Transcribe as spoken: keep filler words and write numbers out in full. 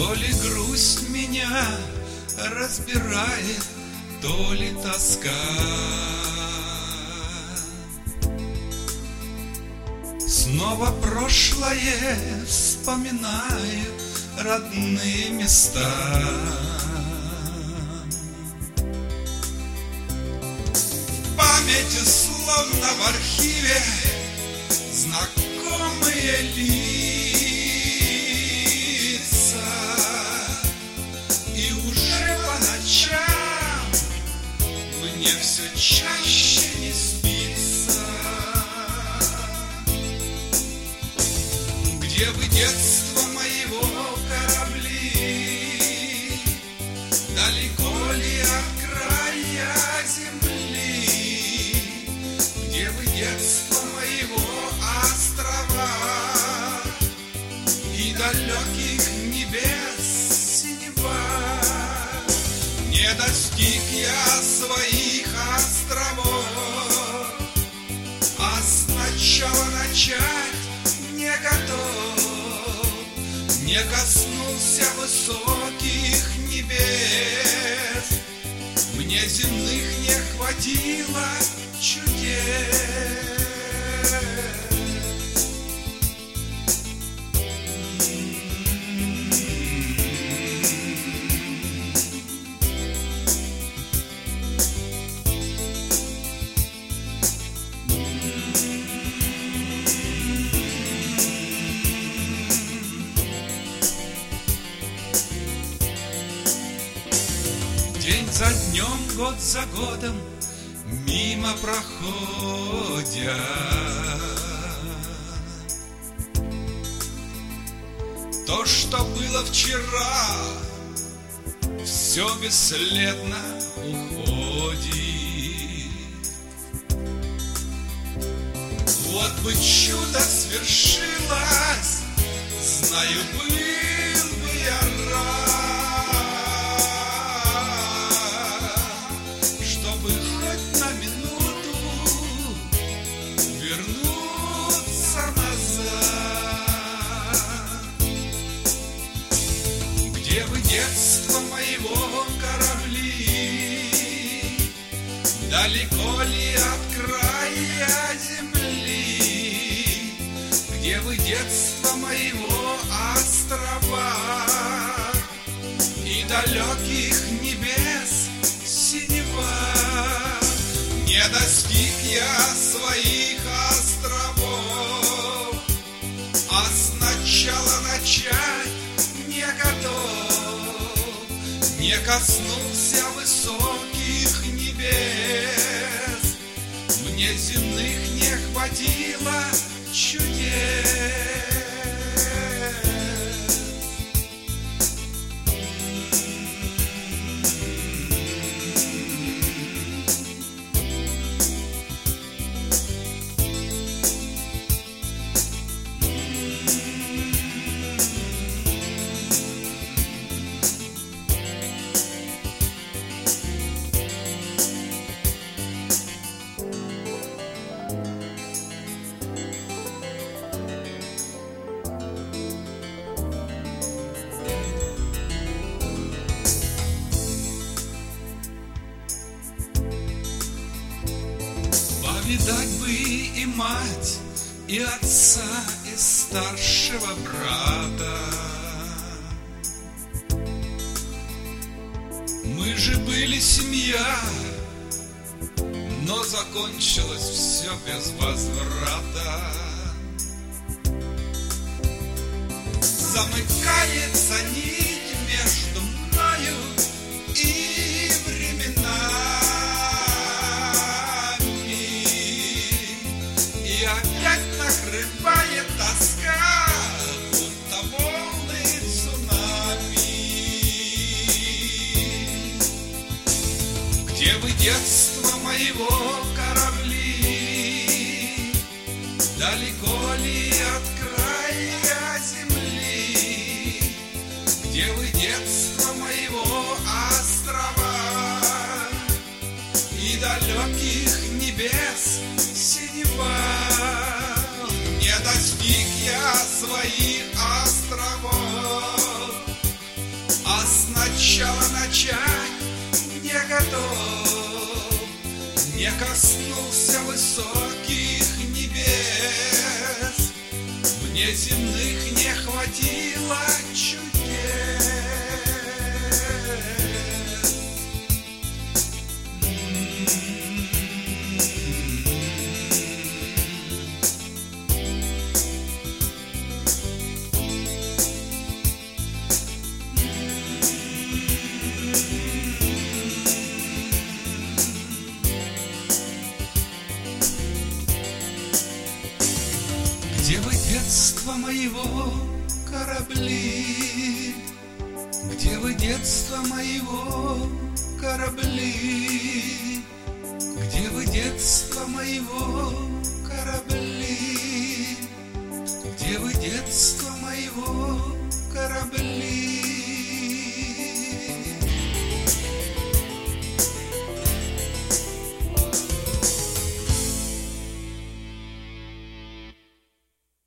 То ли грусть меня разбирает, то ли тоска. Снова прошлое вспоминаю, родные места. В памяти словно в архиве знакомые лица, и уже по ночам мне все чаще не спится. Где вы, детство моего корабли? Далеко ли от края земли? Где вы, детство моего острова и далеких небес синева? Не достиг я своих островов, а сначала начать не готов, не коснулся высоких небес. Мне земных не хватило чудес. День за днем, год за годом мимо проходя, то, что было вчера, все бесследно уходит. Вот бы чудо свершилось, знаю, был бы я рад, где вы, детство моего корабли? Далеко ли от края земли? Где вы, детство моего острова и далеких небес синева? Не достиг я своих островов, а сначала начать не готов, не коснулся высоких небес. Мне земных не хватило чудес. Повидать бы и мать, и отца, и старшего брата. Мы же были семья, но закончилось все без возврата. Замыкается нить между мною и временами, и опять накрывает тоска, будто волны цунами. Где вы, детство моего корабли? Далеко ли от края земли? Где вы, детство моего острова и далеких небес синева? Не достиг я своих островов, встречать не готов, не коснулся высоких небес, мне земных не хватило чудес. Где вы, детство моего, корабли? Где вы, детство моего, корабли? Где вы, детство моего, корабли? Где вы, детство моего, корабли?